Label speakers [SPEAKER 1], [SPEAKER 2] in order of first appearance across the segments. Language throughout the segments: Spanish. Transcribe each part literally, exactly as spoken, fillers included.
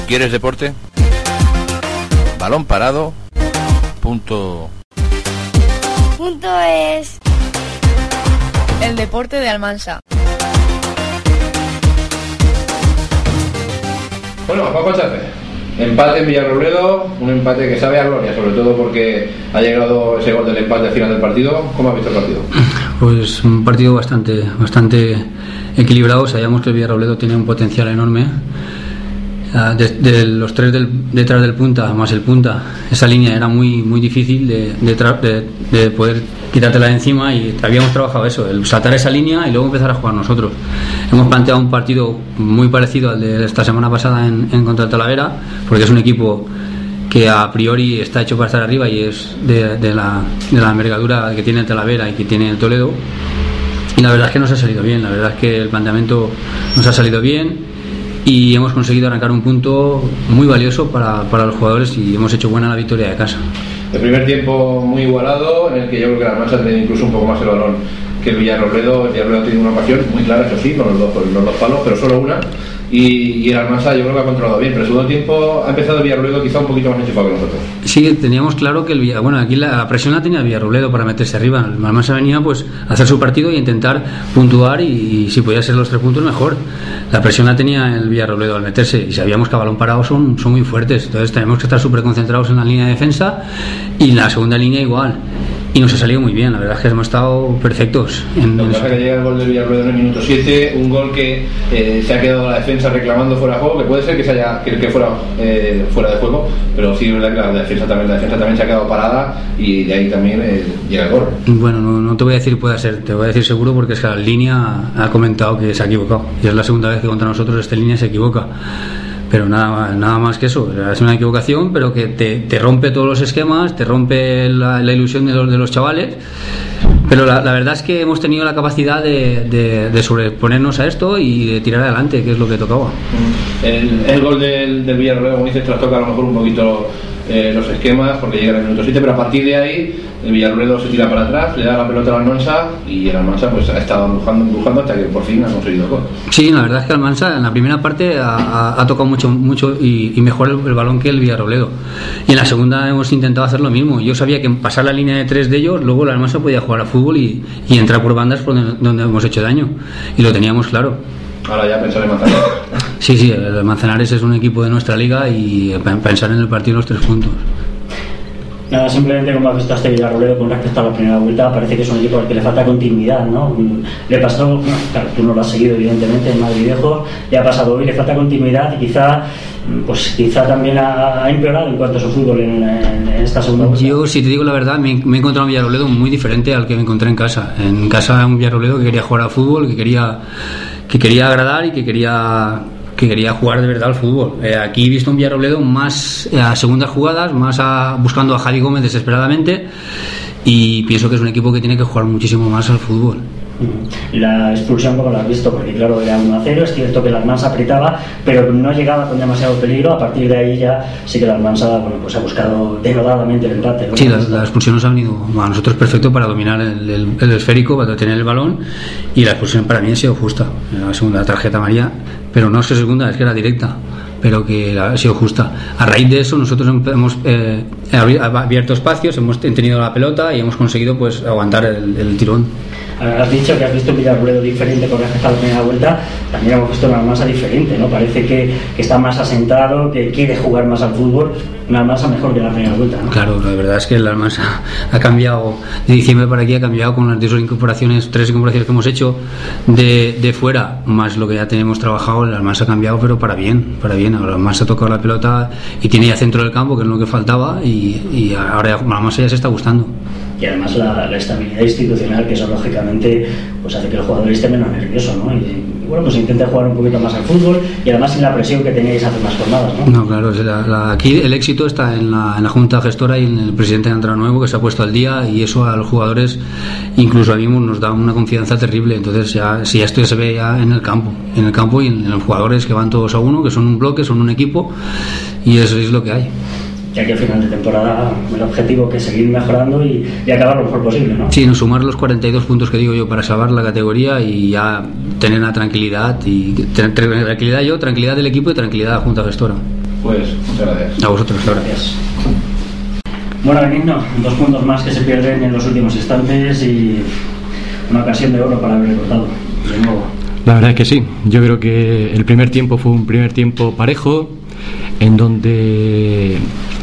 [SPEAKER 1] ¿Quieres deporte? Balón parado. Punto.
[SPEAKER 2] Punto es.
[SPEAKER 3] El deporte de Almansa.
[SPEAKER 4] Bueno, Juanjo Chafe, empate en Villarrobledo, un empate que sabe a gloria, sobre todo porque ha llegado ese gol del empate al final del partido. ¿Cómo has visto el partido?
[SPEAKER 5] Pues un partido bastante, bastante equilibrado. Sabíamos que el Villarrobledo tiene un potencial enorme. De, de los tres del, detrás del punta más el punta, esa línea era muy muy difícil de, de, de, de poder quitártela de encima, y habíamos trabajado eso, el saltar esa línea y luego empezar a jugar nosotros. Hemos planteado un partido muy parecido al de esta semana pasada en, en contra el Talavera, porque es un equipo que a priori está hecho para estar arriba y es de, de, la, de la envergadura que tiene el Talavera y que tiene el Toledo, y la verdad es que nos ha salido bien, la verdad es que el planteamiento nos ha salido bien y hemos conseguido arrancar un punto muy valioso para, para los jugadores, y hemos hecho buena la victoria de casa.
[SPEAKER 4] El primer tiempo muy igualado, en el que yo creo que la Almansa ha tenido incluso un poco más el balón que el Villarrobledo. El Villarrobledo ha tenido una ocasión muy clara, eso sí, con los dos, con los dos palos, pero solo una, y, y el Almansa yo creo que ha controlado bien, pero el segundo tiempo ha empezado el Villarrobledo quizá un poquito más enchufado que nosotros.
[SPEAKER 5] Sí, teníamos claro que el Villarrobledo, bueno, aquí la, la presión la tenía el Villarrobledo para meterse arriba. El Almansa venía pues a hacer su partido y intentar puntuar, y, y si podía ser los tres puntos mejor. La presión la tenía el Villarrobledo al meterse, y sabíamos que a balón parado son, son muy fuertes, entonces tenemos que estar súper concentrados en la línea de defensa y en la segunda línea igual. Y nos ha salido muy bien, la verdad es que hemos estado perfectos. En
[SPEAKER 4] Lo que pasa es que llega el gol del Villarrobledo en el minuto siete, un gol que eh, se ha quedado la defensa reclamando fuera de juego, que puede ser que se haya que, que fuera eh, fuera de juego, pero sí es verdad que la defensa también, la defensa también se ha quedado parada, y de ahí también eh, llega el gol.
[SPEAKER 5] Bueno, no, no te voy a decir puede ser, te voy a decir seguro, porque es que la línea ha comentado que se ha equivocado, y es la segunda vez que contra nosotros esta línea se equivoca. Pero nada, nada más que eso, es una equivocación, pero que te, te rompe todos los esquemas, te rompe la, la ilusión de los, de los chavales. Pero la, la verdad es que hemos tenido la capacidad de, de, de sobreponernos a esto y de tirar adelante, que es lo que tocaba.
[SPEAKER 4] El, el gol del, del Villarrobledo, como dices, trastoca a lo mejor un poquito eh, los esquemas, porque llega en el minuto siete, pero a partir de ahí el Villarrobledo se tira para atrás, le da la pelota al Almansa, y el Almansa pues ha estado empujando, empujando hasta que por fin ha conseguido el gol.
[SPEAKER 5] Sí, la verdad es que el Almansa en la primera parte ha, ha, ha tocado mucho, mucho y, y mejor el, el balón que el Villarrobledo, y en la segunda hemos intentado hacer lo mismo. Yo sabía que en pasar la línea de tres de ellos, luego el Almansa podía jugar a fútbol y, y entrar por bandas por donde, donde hemos hecho daño, y lo teníamos claro.
[SPEAKER 4] Ahora ya pensar en Manzanares.
[SPEAKER 5] Sí, sí, el Manzanares es un equipo de nuestra liga, y pensar en el partido los tres puntos.
[SPEAKER 6] Nada, simplemente como has visto a este Villarrobledo con respecto a la primera vuelta, parece que es un equipo al que le falta continuidad, ¿no? Le pasó, bueno, claro, tú no lo has seguido evidentemente en Madrid Viejo, le ha pasado hoy, le falta continuidad, y quizá pues quizá también ha, ha empeorado en cuanto a su fútbol en, en, en esta segunda vuelta.
[SPEAKER 5] Yo, si te digo la verdad, me, me he encontrado un Villarrobledo muy diferente al que me encontré en casa. En casa un Villarrobledo que quería jugar al fútbol, que quería, que quería agradar y que quería... que quería jugar de verdad al fútbol. Eh, aquí he visto un Villarrobledo más eh, a segundas jugadas, más a, buscando a Javi Gómez desesperadamente, y pienso que es un equipo que tiene que jugar muchísimo más al fútbol.
[SPEAKER 6] La expulsión, como la has visto, porque claro, era uno a cero, es cierto que la Almansa apretaba, pero no llegaba con demasiado peligro. A partir de ahí ya sí que la Almansa, bueno, pues ha buscado denodadamente el empate, ¿no?
[SPEAKER 5] Sí, la, la expulsión nos ha venido a nosotros perfecto para dominar el, el, el esférico, para tener el balón, y la expulsión para mí ha sido justa. La segunda tarjeta amarilla, pero no es que segunda, es que era directa, pero que ha sido justa. A raíz de eso nosotros hemos eh, abierto espacios, hemos tenido la pelota y hemos conseguido pues aguantar el, el tirón.
[SPEAKER 6] Has dicho que has visto un Villarrobledo diferente con respecto a la primera vuelta, también hemos visto una Almansa diferente, ¿no? Parece que, que está más asentado, que quiere jugar más al fútbol, una Almansa mejor que la primera vuelta, ¿no?
[SPEAKER 5] Claro, la verdad es que la Almansa ha cambiado, de diciembre para aquí ha cambiado con las dos incorporaciones, tres incorporaciones que hemos hecho de, de fuera, más lo que ya tenemos trabajado. La Almansa ha cambiado, pero para bien, para bien. Ahora la Almansa ha tocado la pelota y tiene ya centro del campo, que es lo que faltaba, y, y ahora la Almansa ya se está gustando.
[SPEAKER 6] Y además la, la estabilidad institucional, que eso lógicamente pues hace que el jugador esté menos nervioso, ¿no? Y, y bueno, pues intenta jugar un poquito más al fútbol, y además sin la presión que teníais hace más jornadas, ¿no?
[SPEAKER 5] No, claro, la, la, aquí el éxito está en la, en la Junta Gestora y en el presidente de Andrés Nuevo, que se ha puesto al día, y eso a los jugadores, incluso a mí, nos da una confianza terrible. Entonces ya, si esto ya se ve ya en el campo, en el campo y en, en los jugadores, que van todos a uno, que son un bloque, son un equipo, y eso es lo que hay.
[SPEAKER 6] Ya que al final de temporada el objetivo que es seguir mejorando y, y acabar lo mejor posible, ¿no?
[SPEAKER 5] Sí, no, sumar los cuarenta y dos puntos que digo yo para salvar la categoría, y ya tener la tranquilidad, y tener tranquilidad yo, tranquilidad del equipo y tranquilidad de la Junta Gestora.
[SPEAKER 4] Pues muchas gracias.
[SPEAKER 5] A vosotros,
[SPEAKER 6] Gracias. Bueno, Benigno, dos puntos más que se pierden en los últimos instantes y una ocasión de oro para haber recortado de nuevo.
[SPEAKER 7] La verdad es que sí, yo creo que el primer tiempo fue un primer tiempo parejo, en donde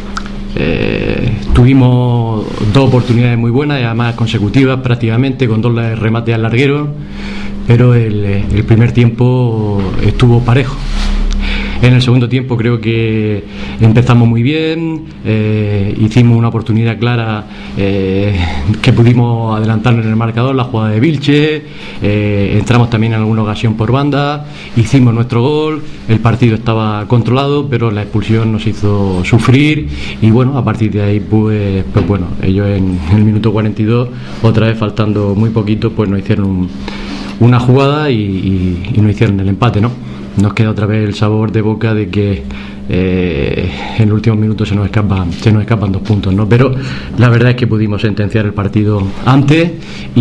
[SPEAKER 7] eh, tuvimos dos oportunidades muy buenas y además consecutivas prácticamente, con dos remates al larguero, pero el, el primer tiempo estuvo parejo. En el segundo tiempo creo que empezamos muy bien, eh, hicimos una oportunidad clara eh, que pudimos adelantarnos en el marcador, la jugada de Vilche, eh, entramos también en alguna ocasión por banda, hicimos nuestro gol, el partido estaba controlado, pero la expulsión nos hizo sufrir y bueno, a partir de ahí pues, pues bueno, ellos en el minuto cuarenta y dos, otra vez faltando muy poquito, pues nos hicieron un, una jugada y, y, y nos hicieron el empate, ¿no? Nos queda otra vez el sabor de boca de que eh, en los últimos minutos se nos escapan, se nos escapan dos puntos, ¿no? Pero la verdad es que pudimos sentenciar el partido antes y,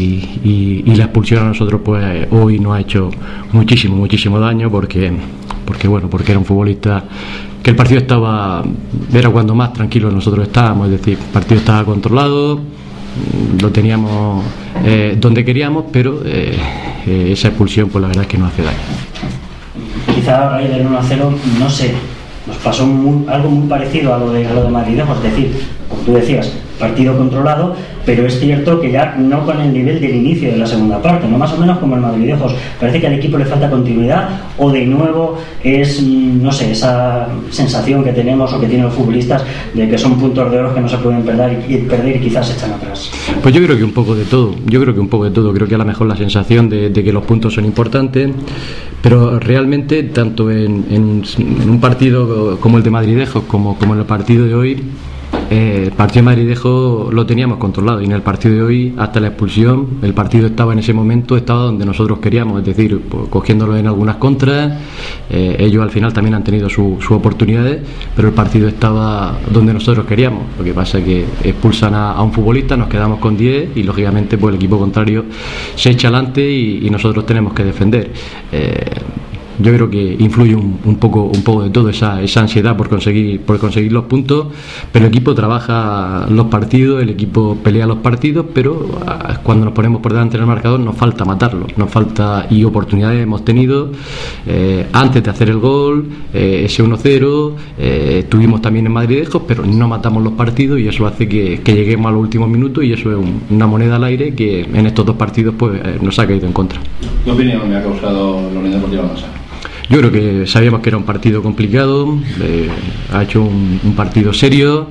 [SPEAKER 7] y, y la expulsión a nosotros pues hoy nos ha hecho muchísimo, muchísimo daño porque, porque bueno, porque era un futbolista que el partido estaba, era cuando más tranquilos nosotros estábamos, es decir, el partido estaba controlado, lo teníamos eh, donde queríamos, pero eh, eh, esa expulsión pues la verdad es que nos hace daño.
[SPEAKER 6] Quizá a raíz del uno a cero, no sé, nos pasó muy, algo muy parecido a lo de, a lo de Madridejos, es decir, como tú decías, partido controlado, pero es cierto que ya no con el nivel del inicio de la segunda parte, no más o menos como el Madridejos. Parece que al equipo le falta continuidad o de nuevo es, no sé, esa sensación que tenemos o que tienen los futbolistas de que son puntos de oro que no se pueden perder y, perder y quizás se echan atrás.
[SPEAKER 7] Pues yo creo que un poco de todo, yo creo que un poco de todo, creo que a lo mejor la sensación de, de que los puntos son importantes, pero realmente tanto en, en, en un partido como el de Madridejos como, como en el partido de hoy, Eh, el partido de Madridejo lo teníamos controlado y en el partido de hoy, hasta la expulsión, el partido estaba en ese momento, estaba donde nosotros queríamos, es decir, pues, cogiéndolo en algunas contras, eh, ellos al final también han tenido sus su oportunidades, pero el partido estaba donde nosotros queríamos. Lo que pasa es que expulsan a, a un futbolista, nos quedamos con diez y lógicamente pues el equipo contrario se echa adelante y, y nosotros tenemos que defender. Eh, Yo creo que influye un, un poco un poco de todo esa, esa ansiedad por conseguir por conseguir los puntos, pero el equipo trabaja los partidos, el equipo pelea los partidos, pero cuando nos ponemos por delante del marcador nos falta matarlo, nos falta, y oportunidades hemos tenido eh, antes de hacer el gol, eh, ese uno cero, eh, tuvimos también en Madridejos, pero no matamos los partidos y eso hace que, que lleguemos a los últimos minutos y eso es un, una moneda al aire que en estos dos partidos pues eh, nos ha caído en contra.
[SPEAKER 4] ¿Qué opinión me ha causado la Unión Deportiva Almansa?
[SPEAKER 7] Yo creo que sabíamos que era un partido complicado, eh, ha hecho un, un partido serio,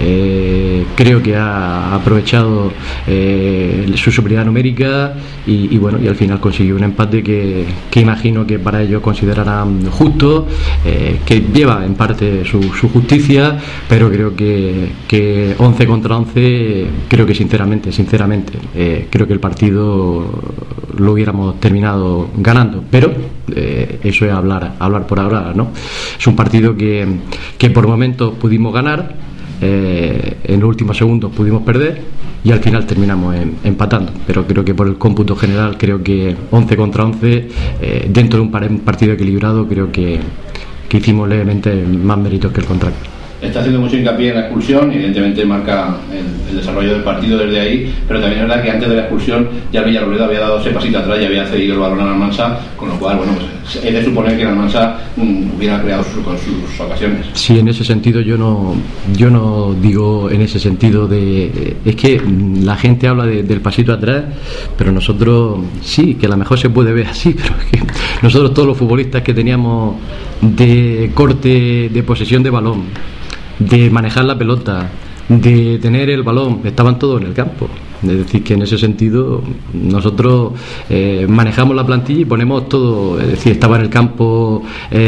[SPEAKER 7] eh, creo que ha aprovechado eh, su superioridad numérica y, y bueno, y al final consiguió un empate que, que imagino que para ellos considerarán justo, eh, que lleva en parte su, su justicia, pero creo que, que once contra once, creo que sinceramente, sinceramente, eh, creo que el partido lo hubiéramos terminado ganando, pero eh, eso es hablar hablar por hablar, ¿no? Es un partido que, que por momentos pudimos ganar, eh, en los últimos segundos pudimos perder y al final terminamos en, empatando, pero creo que por el cómputo general creo que once contra once, eh, dentro de un, par- un partido equilibrado, creo que, que hicimos levemente más méritos que el contrario.
[SPEAKER 4] Está haciendo mucho hincapié en la expulsión, evidentemente marca el, el desarrollo del partido desde ahí, pero también es verdad que antes de la expulsión ya el Villarrobledo había dado ese pasito atrás y había cedido el balón a Almansa, con lo cual, bueno, pues es de suponer que el Almansa mmm, hubiera creado sus, con sus ocasiones.
[SPEAKER 7] Sí, en ese sentido yo no yo no digo en ese sentido de... Es que la gente habla de, del pasito atrás, pero nosotros sí, que a lo mejor se puede ver así, pero es que nosotros todos los futbolistas que teníamos de corte, de posesión de balón, de manejar la pelota, de tener el balón, estaban todos en el campo. Es decir, que en ese sentido nosotros eh, manejamos la plantilla y ponemos todo. Es decir, estaba en el campo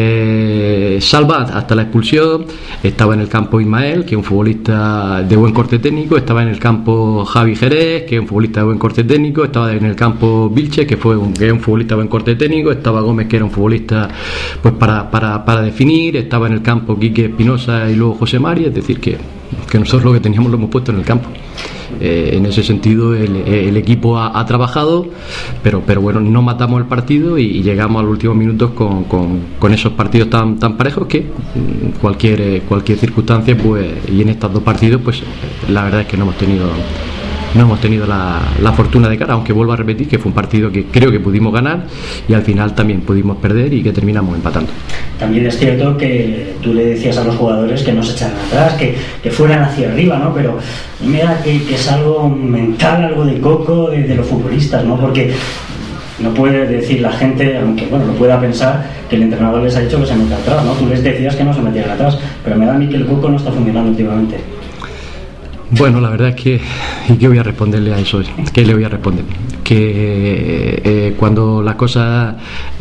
[SPEAKER 7] eh, Salva hasta la expulsión, estaba en el campo Ismael, que es un futbolista de buen corte técnico, estaba en el campo Javi Jerez, que es un futbolista de buen corte técnico, estaba en el campo Vilche, que fue un, que es un futbolista de buen corte técnico, estaba Gómez, que era un futbolista pues para, para, para definir, estaba en el campo Quique Espinosa y luego José Mari. Es decir, que, que nosotros lo que teníamos lo hemos puesto en el campo. eh, en ese sentido el, el equipo ha, ha trabajado, pero pero bueno, no matamos el partido y, y llegamos a los últimos minutos con, con, con esos partidos tan tan parejos que cualquier cualquier circunstancia, pues, y en estos dos partidos, pues la verdad es que no hemos tenido no hemos tenido la, la fortuna de cara, aunque vuelvo a repetir que fue un partido que creo que pudimos ganar y al final también pudimos perder y que terminamos empatando.
[SPEAKER 6] También es cierto que tú le decías a los jugadores que no se echaran atrás, que, que fueran hacia arriba, ¿no? Pero mira que, que es algo mental, algo de coco de, de los futbolistas, ¿no? Porque no puede decir la gente, aunque bueno, lo pueda pensar, que el entrenador les ha dicho que se meta atrás, ¿no? Tú les decías que no se metieran atrás, pero me da a mí que el coco no está funcionando últimamente.
[SPEAKER 7] Bueno, la verdad es que, ¿y qué voy a responderle a eso? ¿Qué le voy a responder? Que eh, cuando las cosas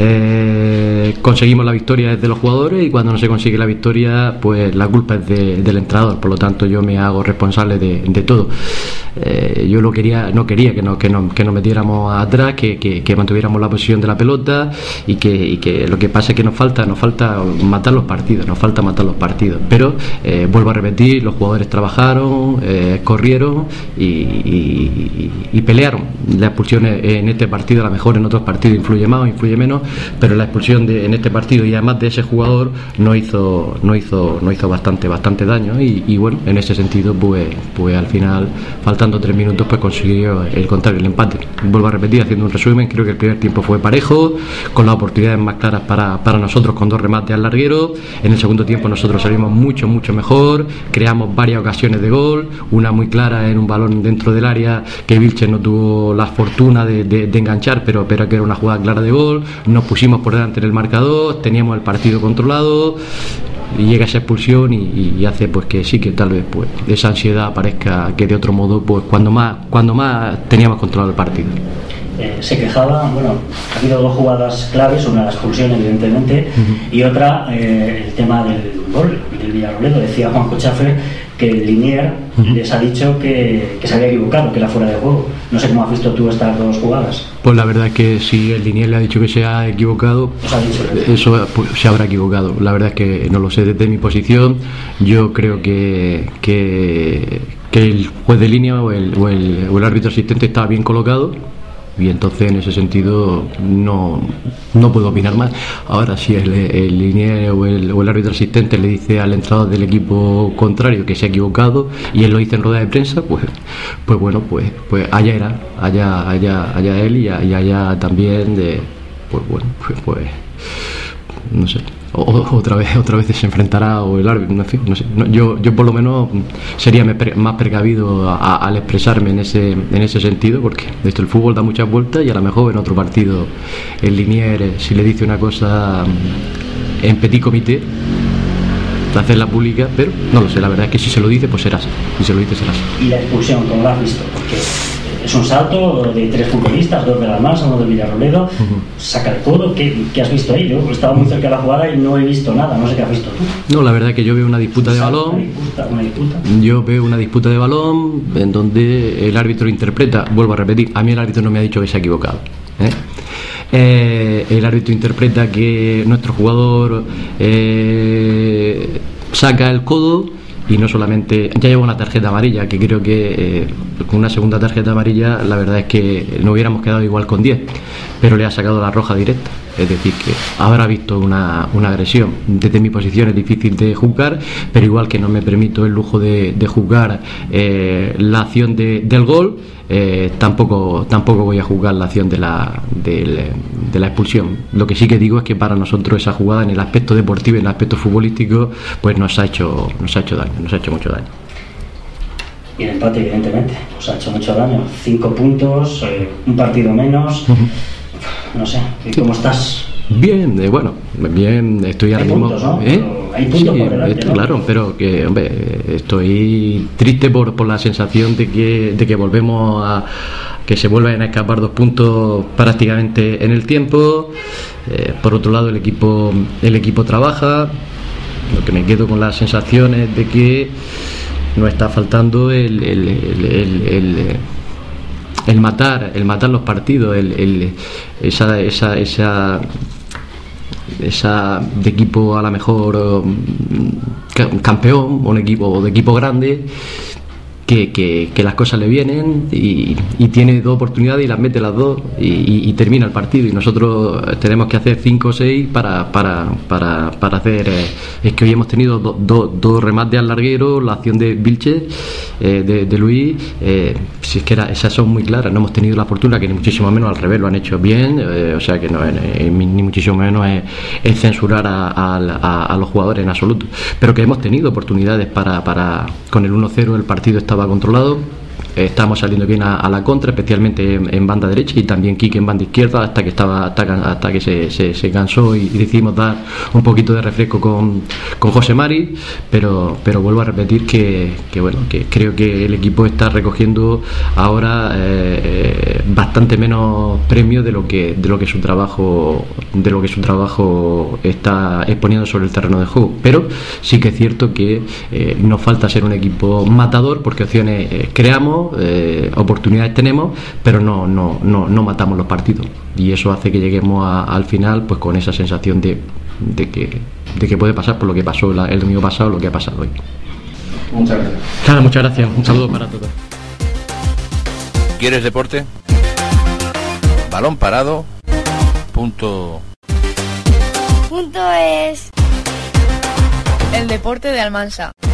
[SPEAKER 7] eh, conseguimos la victoria es de los jugadores y cuando no se consigue la victoria, pues la culpa es de, del entrenador. Por lo tanto, yo me hago responsable de, de todo. Eh, yo lo quería, no quería que nos que no, que nos metiéramos atrás, que, que, que mantuviéramos la posición de la pelota y que, y que lo que pasa es que nos falta, nos falta matar los partidos, nos falta matar los partidos. Pero eh, vuelvo a repetir, los jugadores trabajaron, eh, corrieron y, y, y pelearon. La expulsión en este partido, a lo mejor en otros partidos influye más o influye menos, pero la expulsión de, en este partido y además de ese jugador no hizo no hizo no hizo bastante bastante daño y, y bueno, en ese sentido pues pues al final, faltando tres minutos, pues consiguió el contrario, el empate. Vuelvo a repetir, haciendo un resumen, creo que el primer tiempo fue parejo, con las oportunidades más claras para, para nosotros, con dos remates al larguero. En el segundo tiempo nosotros salimos mucho mucho mejor, creamos varias ocasiones de gol, una muy clara en un balón dentro del área que Vilches no tuvo la fortuna De, de, de enganchar, pero, pero que era una jugada clara de gol. Nos pusimos por delante en el marcador, teníamos el partido controlado y llega esa expulsión y, y hace pues que sí, que tal vez pues esa ansiedad parezca que de otro modo pues cuando más cuando más teníamos controlado el partido.
[SPEAKER 6] Eh, se quejaba, bueno, ha habido dos jugadas claves, una la expulsión evidentemente, uh-huh. y otra eh, el tema del gol del Villarrobledo. Decía Juanjo Chaffer que el Linier uh-huh. les ha dicho que, que se había equivocado, que era fuera de juego. No sé cómo has visto tú estas dos jugadas.
[SPEAKER 7] Pues la verdad es que si el Linier le ha dicho que se ha equivocado,
[SPEAKER 6] ha dicho,
[SPEAKER 7] eso pues, se habrá equivocado. La verdad es que no lo sé desde mi posición. Yo creo que que, que el juez de línea o el, o, el, o el árbitro asistente estaba bien colocado. Y entonces en ese sentido no, no puedo opinar más. Ahora si el, el linier o el, o el árbitro asistente le dice al entrenador del equipo contrario que se ha equivocado y él lo dice en rueda de prensa, pues pues bueno, pues pues allá era, allá allá allá él y allá también de pues bueno, pues, pues no sé. O, otra vez otra vez se enfrentará o el árbitro, en fin, no sé. No, yo yo por lo menos sería más precavido a, a, al expresarme en ese en ese sentido, porque esto, el fútbol da muchas vueltas y a lo mejor en otro partido el linier, si le dice una cosa en petit comité, de hacerla pública, pero no lo sé, la verdad es que si se lo dice, pues será así, si se lo dice será así.
[SPEAKER 6] Y la expulsión, ¿cómo la has visto? Porque es un salto de tres futbolistas, dos de la Almansa, uno del Villarrobledo, uh-huh. saca el codo. ¿Qué, ¿Qué has visto ahí? Yo estaba muy cerca de la jugada y no he visto nada, no sé qué has visto tú.
[SPEAKER 7] No, la verdad es que yo veo una disputa de balón.
[SPEAKER 6] Una disputa, una disputa.
[SPEAKER 7] Yo veo una disputa de balón en donde el árbitro interpreta, vuelvo a repetir, a mí el árbitro no me ha dicho que se ha equivocado, ¿eh? Eh, el árbitro interpreta que nuestro jugador eh, saca el codo y no solamente ya lleva una tarjeta amarilla, que creo que eh, con una segunda tarjeta amarilla la verdad es que no hubiéramos quedado igual con diez, pero le ha sacado la roja directa, es decir que habrá visto una, una agresión. Desde mi posición es difícil de juzgar, pero igual que no me permito el lujo de, de juzgar eh, la acción de, del gol, eh, tampoco tampoco voy a juzgar la acción de la, de, de la expulsión. Lo que sí que digo es que para nosotros esa jugada en el aspecto deportivo y en el aspecto futbolístico pues nos ha hecho nos ha hecho daño, nos ha hecho mucho daño.
[SPEAKER 6] Y el empate evidentemente nos ha hecho mucho daño. Cinco puntos, eh, un partido menos. Uh-huh. No sé, ¿cómo estás?
[SPEAKER 7] Bien, eh, bueno, bien, estoy ahora mismo.
[SPEAKER 6] Puntos, ¿no?
[SPEAKER 7] ¿Eh?
[SPEAKER 6] Hay puntos
[SPEAKER 7] sí,
[SPEAKER 6] por delante, ¿no?
[SPEAKER 7] Claro, pero que, hombre, estoy triste por, por la sensación de que, de que volvemos a que se vuelvan a escapar dos puntos prácticamente en el tiempo. Eh, por otro lado, el equipo, el equipo trabaja. Lo que me quedo con las sensaciones de que nos está faltando el, el, el, el, el el matar el matar los partidos, el, el, esa esa esa esa de equipo a lo mejor campeón, un equipo de equipo grande, que, que, que las cosas le vienen y, y tiene dos oportunidades y las mete las dos y, y, y termina el partido, y nosotros tenemos que hacer cinco o seis para, para, para, para hacer eh, es que hoy hemos tenido dos do, do remates al larguero, la acción de Vilches, eh, de, de Luis, eh, si es que era, esas son muy claras, no hemos tenido la fortuna, que ni muchísimo menos, al revés, lo han hecho bien, eh, o sea que no, eh, ni muchísimo menos es, es censurar a, a, a, a los jugadores en absoluto, pero que hemos tenido oportunidades para, para con el uno cero el partido estaba controlado. Estamos saliendo bien a, a la contra, especialmente en, en banda derecha, y también Quique en banda izquierda, hasta que estaba hasta, hasta que se, se, se cansó y, y decidimos dar un poquito de refresco con, con José Mari, pero pero vuelvo a repetir que, que bueno que creo que el equipo está recogiendo ahora eh, bastante menos premios de lo que de lo que su trabajo de lo que su trabajo está exponiendo sobre el terreno de juego, pero sí que es cierto que eh, nos falta ser un equipo matador, porque opciones eh, creamos, Eh, oportunidades tenemos, pero no, no, no, no matamos los partidos, y eso hace que lleguemos a, al final pues con esa sensación de, de, que, de que puede pasar por lo que pasó la, el domingo pasado, lo que ha pasado hoy.
[SPEAKER 4] Muchas gracias.
[SPEAKER 7] Claro, muchas gracias, un saludo para todos.
[SPEAKER 1] ¿Quieres deporte? Balón parado. Punto.
[SPEAKER 2] Punto es.
[SPEAKER 3] El deporte de Almansa.